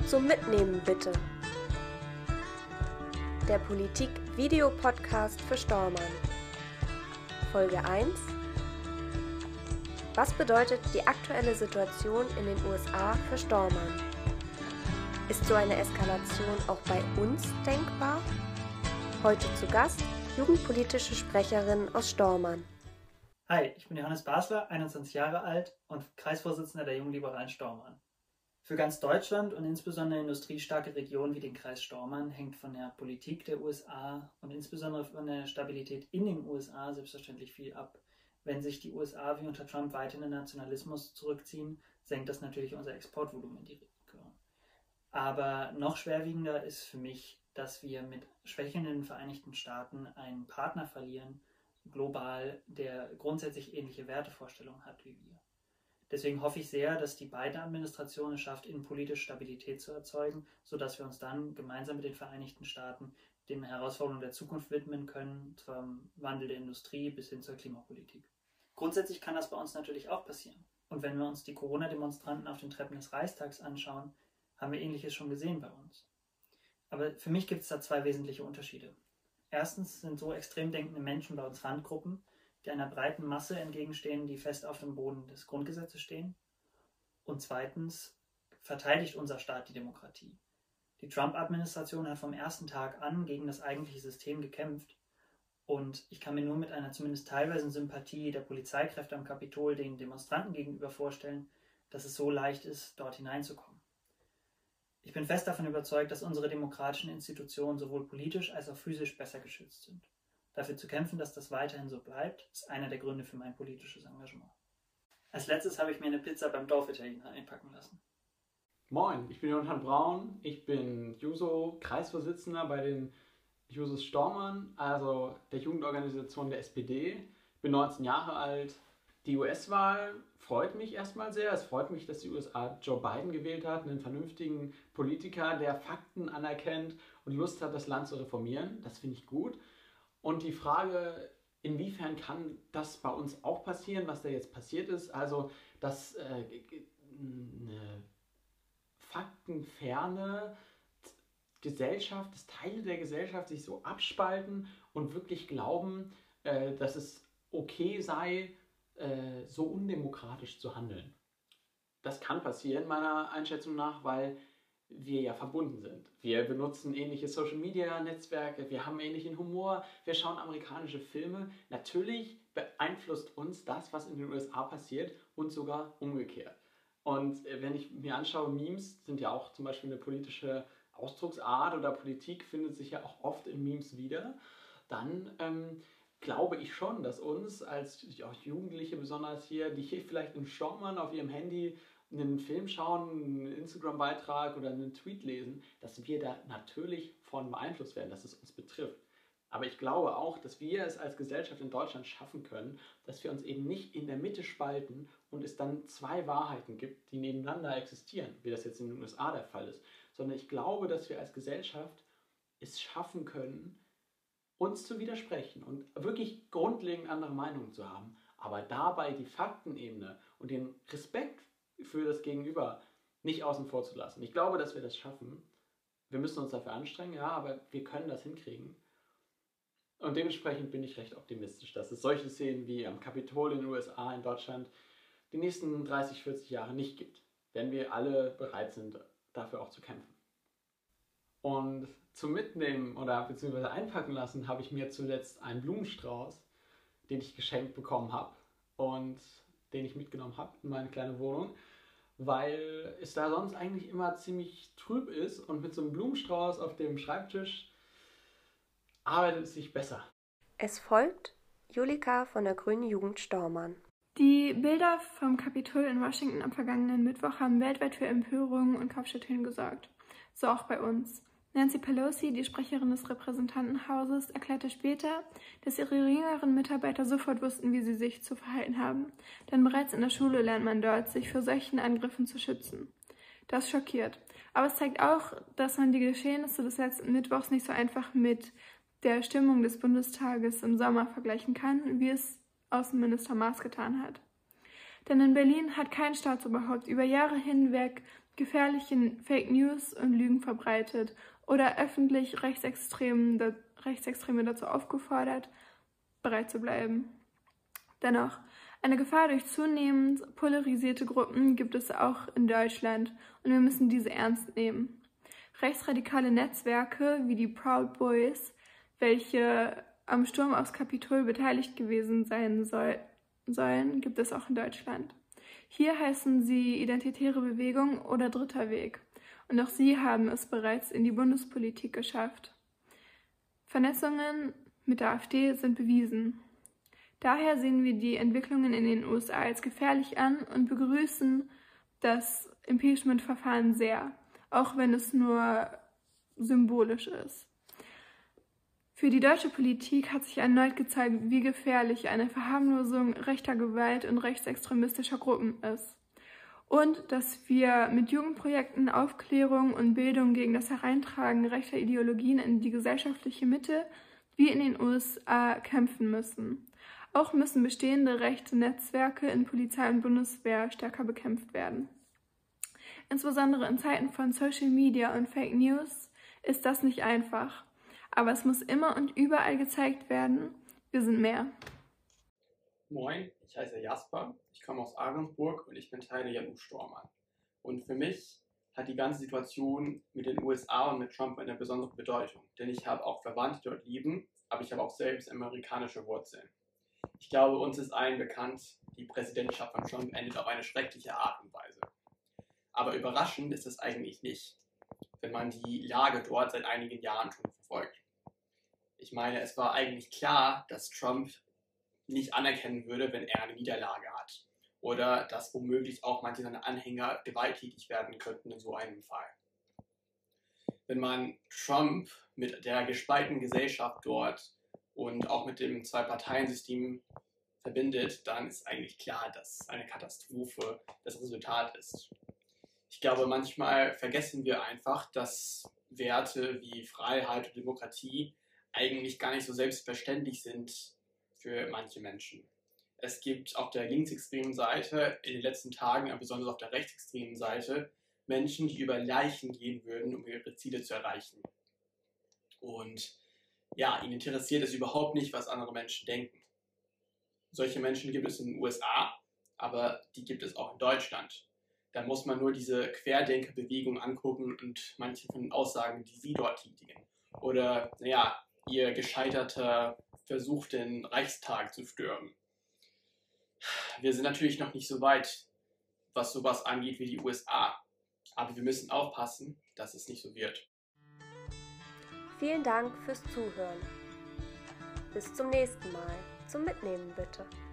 Zum Mitnehmen bitte. Der Politik-Video-Podcast für Stormann. Folge 1. Was bedeutet die aktuelle Situation in den USA für Stormann? Ist so eine Eskalation auch bei uns denkbar? Heute zu Gast jugendpolitische Sprecherin aus Stormann. Hi, ich bin Johannes Basler, 21 Jahre alt und Kreisvorsitzender der Jungliberalen Stormann. Für ganz Deutschland und insbesondere industriestarke Regionen wie den Kreis Stormann hängt von der Politik der USA und insbesondere von der Stabilität in den USA selbstverständlich viel ab. Wenn sich die USA wie unter Trump weiter in den Nationalismus zurückziehen, senkt das natürlich unser Exportvolumen in die Region. Aber noch schwerwiegender ist für mich, dass wir mit schwächelnden Vereinigten Staaten einen Partner verlieren, global, der grundsätzlich ähnliche Wertevorstellungen hat wie wir. Deswegen hoffe ich sehr, dass die Biden-Administration es schafft, innenpolitisch Stabilität zu erzeugen, sodass wir uns dann gemeinsam mit den Vereinigten Staaten den Herausforderungen der Zukunft widmen können, vom Wandel der Industrie bis hin zur Klimapolitik. Grundsätzlich kann das bei uns natürlich auch passieren. Und wenn wir uns die Corona-Demonstranten auf den Treppen des Reichstags anschauen, haben wir Ähnliches schon gesehen bei uns. Aber für mich gibt es da zwei wesentliche Unterschiede. Erstens sind so extrem denkende Menschen bei uns Randgruppen, die einer breiten Masse entgegenstehen, die fest auf dem Boden des Grundgesetzes stehen. Und zweitens verteidigt unser Staat die Demokratie. Die Trump-Administration hat vom ersten Tag an gegen das eigentliche System gekämpft. Und ich kann mir nur mit einer zumindest teilweisen Sympathie der Polizeikräfte am Kapitol den Demonstranten gegenüber vorstellen, dass es so leicht ist, dort hineinzukommen. Ich bin fest davon überzeugt, dass unsere demokratischen Institutionen sowohl politisch als auch physisch besser geschützt sind. Dafür zu kämpfen, dass das weiterhin so bleibt, ist einer der Gründe für mein politisches Engagement. Als letztes habe ich mir eine Pizza beim Dorfitaliener einpacken lassen. Moin, ich bin Jonathan Braun, ich bin Juso-Kreisvorsitzender bei den Jusos Stormann, also der Jugendorganisation der SPD. Ich bin 19 Jahre alt. Die US-Wahl freut mich erstmal sehr. Es freut mich, dass die USA Joe Biden gewählt hat, einen vernünftigen Politiker, der Fakten anerkennt und Lust hat, das Land zu reformieren. Das finde ich gut. Und die Frage, inwiefern kann das bei uns auch passieren, was da jetzt passiert ist, also dass eine faktenferne Gesellschaft, dass Teile der Gesellschaft sich so abspalten und wirklich glauben, dass es okay sei, so undemokratisch zu handeln. Das kann passieren, meiner Einschätzung nach, weil wir ja verbunden sind. Wir benutzen ähnliche Social-Media-Netzwerke, wir haben ähnlichen Humor, wir schauen amerikanische Filme. Natürlich beeinflusst uns das, was in den USA passiert und sogar umgekehrt. Und wenn ich mir anschaue, Memes sind ja auch zum Beispiel eine politische Ausdrucksart oder Politik findet sich ja auch oft in Memes wieder, dann glaube ich schon, dass uns als auch Jugendliche besonders hier, die hier vielleicht im Stormann auf ihrem Handy einen Film schauen, einen Instagram-Beitrag oder einen Tweet lesen, dass wir da natürlich von beeinflusst werden, dass es uns betrifft. Aber ich glaube auch, dass wir es als Gesellschaft in Deutschland schaffen können, dass wir uns eben nicht in der Mitte spalten und es dann zwei Wahrheiten gibt, die nebeneinander existieren, wie das jetzt in den USA der Fall ist, sondern ich glaube, dass wir als Gesellschaft es schaffen können, uns zu widersprechen und wirklich grundlegend andere Meinungen zu haben, aber dabei die Faktenebene und den Respekt für das Gegenüber nicht außen vor zu lassen. Ich glaube, dass wir das schaffen. Wir müssen uns dafür anstrengen, ja, aber wir können das hinkriegen. Und dementsprechend bin ich recht optimistisch, dass es solche Szenen wie am Kapitol in den USA, in Deutschland, die nächsten 30, 40 Jahre nicht gibt, wenn wir alle bereit sind, dafür auch zu kämpfen. Und zum Mitnehmen oder beziehungsweise einpacken lassen habe ich mir zuletzt einen Blumenstrauß, den ich geschenkt bekommen habe und den ich mitgenommen habe in meine kleine Wohnung, weil es da sonst eigentlich immer ziemlich trüb ist und mit so einem Blumenstrauß auf dem Schreibtisch arbeitet es sich besser. Es folgt Julika von der Grünen Jugend Stormann. Die Bilder vom Kapitol in Washington am vergangenen Mittwoch haben weltweit für Empörung und Kopfschütteln gesorgt. So auch bei uns. Nancy Pelosi, die Sprecherin des Repräsentantenhauses, erklärte später, dass ihre jüngeren Mitarbeiter sofort wussten, wie sie sich zu verhalten haben. Denn bereits in der Schule lernt man dort, sich vor solchen Angriffen zu schützen. Das schockiert. Aber es zeigt auch, dass man die Geschehnisse des letzten Mittwochs nicht so einfach mit der Stimmung des Bundestages im Sommer vergleichen kann, wie es Außenminister Maas getan hat. Denn in Berlin hat kein Staatsoberhaupt über Jahre hinweg gefährliche Fake News und Lügen verbreitet oder öffentlich Rechtsextreme dazu aufgefordert, bereit zu bleiben. Dennoch, eine Gefahr durch zunehmend polarisierte Gruppen gibt es auch in Deutschland und wir müssen diese ernst nehmen. Rechtsradikale Netzwerke wie die Proud Boys, welche am Sturm aufs Kapitol beteiligt gewesen sein sollen, gibt es auch in Deutschland. Hier heißen sie Identitäre Bewegung oder Dritter Weg und auch sie haben es bereits in die Bundespolitik geschafft. Vernetzungen mit der AfD sind bewiesen. Daher sehen wir die Entwicklungen in den USA als gefährlich an und begrüßen das Impeachment-Verfahren sehr, auch wenn es nur symbolisch ist. Für die deutsche Politik hat sich erneut gezeigt, wie gefährlich eine Verharmlosung rechter Gewalt und rechtsextremistischer Gruppen ist. Und dass wir mit Jugendprojekten Aufklärung und Bildung gegen das Hereintragen rechter Ideologien in die gesellschaftliche Mitte wie in den USA kämpfen müssen. Auch müssen bestehende rechte Netzwerke in Polizei und Bundeswehr stärker bekämpft werden. Insbesondere in Zeiten von Social Media und Fake News ist das nicht einfach. Aber es muss immer und überall gezeigt werden, wir sind mehr. Moin, ich heiße Jasper, ich komme aus Ahrensburg und ich bin Teil der JU-Stormann. Und für mich hat die ganze Situation mit den USA und mit Trump eine besondere Bedeutung, denn ich habe auch Verwandte dort leben, aber ich habe auch selbst amerikanische Wurzeln. Ich glaube, uns ist allen bekannt, die Präsidentschaft von Trump endet auf eine schreckliche Art und Weise. Aber überraschend ist es eigentlich nicht, wenn man die Lage dort seit einigen Jahren schon verfolgt. Ich meine, es war eigentlich klar, dass Trump nicht anerkennen würde, wenn er eine Niederlage hat. Oder dass womöglich auch manche seiner Anhänger gewalttätig werden könnten in so einem Fall. Wenn man Trump mit der gespaltenen Gesellschaft dort und auch mit dem Zwei-Parteien-System verbindet, dann ist eigentlich klar, dass eine Katastrophe das Resultat ist. Ich glaube, manchmal vergessen wir einfach, dass Werte wie Freiheit und Demokratie eigentlich gar nicht so selbstverständlich sind für manche Menschen. Es gibt auf der linksextremen Seite in den letzten Tagen, aber besonders auf der rechtsextremen Seite, Menschen, die über Leichen gehen würden, um ihre Ziele zu erreichen. Und ja, ihnen interessiert es überhaupt nicht, was andere Menschen denken. Solche Menschen gibt es in den USA, aber die gibt es auch in Deutschland. Da muss man nur diese Querdenkerbewegung angucken und manche von den Aussagen, die sie dort tätigen. Oder, ihr gescheiterter Versuch, den Reichstag zu stürmen. Wir sind natürlich noch nicht so weit, was sowas angeht wie die USA. Aber wir müssen aufpassen, dass es nicht so wird. Vielen Dank fürs Zuhören. Bis zum nächsten Mal. Zum Mitnehmen bitte.